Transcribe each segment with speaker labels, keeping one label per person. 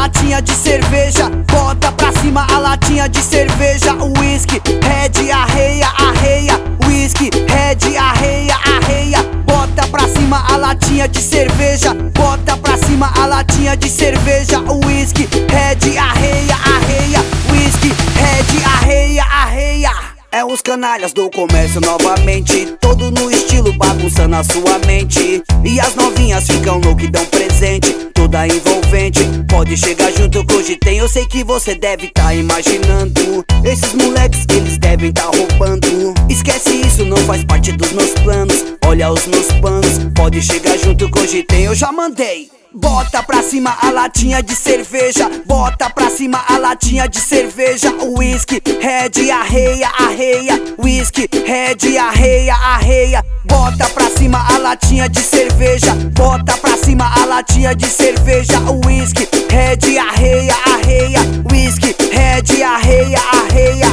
Speaker 1: latinha de cerveja, bota pra cima a latinha de cerveja. Whisky, Red, arreia, arreia. Whisky, Red, arreia, arreia. Bota pra cima a latinha de cerveja, bota pra cima a latinha de cerveja. Whisky, Red, arreia, arreia. Whisky, Red, arreia, arreia. É os canalhas do comércio novamente, todo no estilo bagunçando a sua mente. E as novinhas ficam loucas e dão presente, toda envolvente. Pode chegar junto que hoje tem, eu sei que você deve tá imaginando. Esses moleques, eles devem tá roubando. Esquece isso, não faz parte dos meus planos. Olha os meus panos, pode chegar junto que hoje tem, eu já mandei. Bota pra cima a latinha de cerveja, bota pra cima a latinha de cerveja. Whisky, Red, arreia, arreia. Whisky, Red, arreia, arreia. Bota pra cima a latinha de cerveja, bota pra cima a latinha de cerveja. Whisky, Red, arreia, arreia. Whisky, Red, arreia, arreia.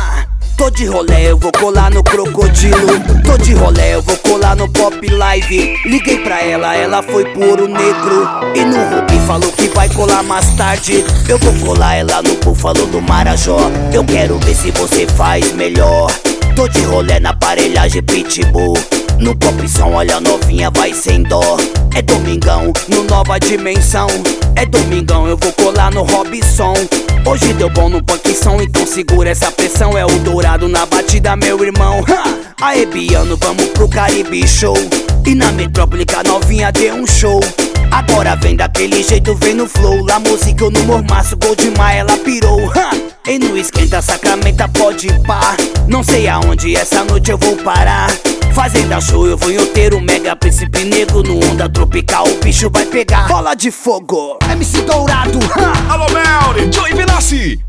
Speaker 1: Tô de rolê, eu vou colar no Crocodilo. Tô de rolê, eu vou colar no Pop Live. Liguei pra ela, ela foi pro Ouro Negro. E no Rubi falou que vai colar mais tarde. Eu vou colar ela no Búfalo do Marajó. Eu quero ver se você faz melhor. Tô de rolê na aparelhagem Pitbull. No pop som, olha a novinha, vai sem dó. É domingão, no Nova Dimensão. É domingão, eu vou colar no Robson. Hoje deu bom no punkção, então segura essa pressão. É o dourado na batida, meu irmão. Aê, Biano, vamos pro Caribe Show. E na metrópole que a novinha deu um show. Agora vem daquele jeito, vem no flow. La música eu no mormaço, Goldmar, ela pirou. E no esquenta, Sacramento, pode ir pá. Não sei aonde essa noite eu vou parar. Fazenda show, eu vou em Outeiro, Mega Príncipe Negro. No onda tropical, o bicho vai pegar. Bola de fogo, MC Dourado.
Speaker 2: Alô, Melly, Joey Benassi.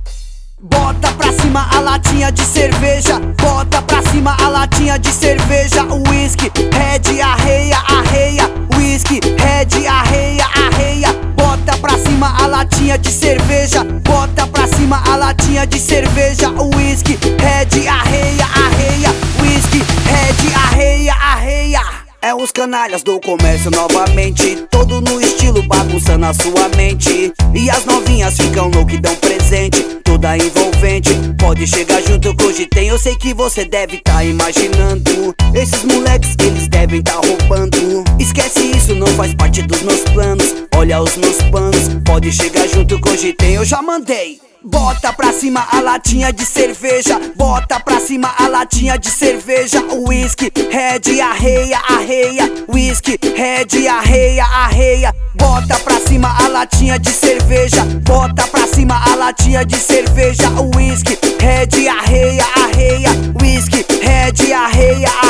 Speaker 1: Bota pra cima a latinha de cerveja, bota pra cima a latinha de cerveja. Whisky, Red, arreia, arreia. Whisky, Red, arreia, arreia. Bota pra cima a latinha de cerveja, bota pra cima a latinha de cerveja. Whisky, Red, arreia, arreia. Whisky, Red, arreia, arreia. É os canalhas do comércio novamente, todo no estilo bagunçando a sua mente. E as novinhas ficam loucas e dão presente, toda envolvente. Pode chegar junto que hoje tem, eu sei que você deve tá imaginando. Esses moleques, eles devem tá roubando. Esquece isso, não faz parte dos meus planos. Olha os meus panos, pode chegar junto que hoje tem, eu já mandei. Bota pra cima a latinha de cerveja, bota pra cima a latinha de cerveja. Whisky, Red, arreia, arreia. Whisky, Red, arreia, arreia. Bota pra cima a latinha de cerveja, bota pra cima a latinha de cerveja. Whisky, Red, arreia, arreia. Whisky, Red, arreia, arreia.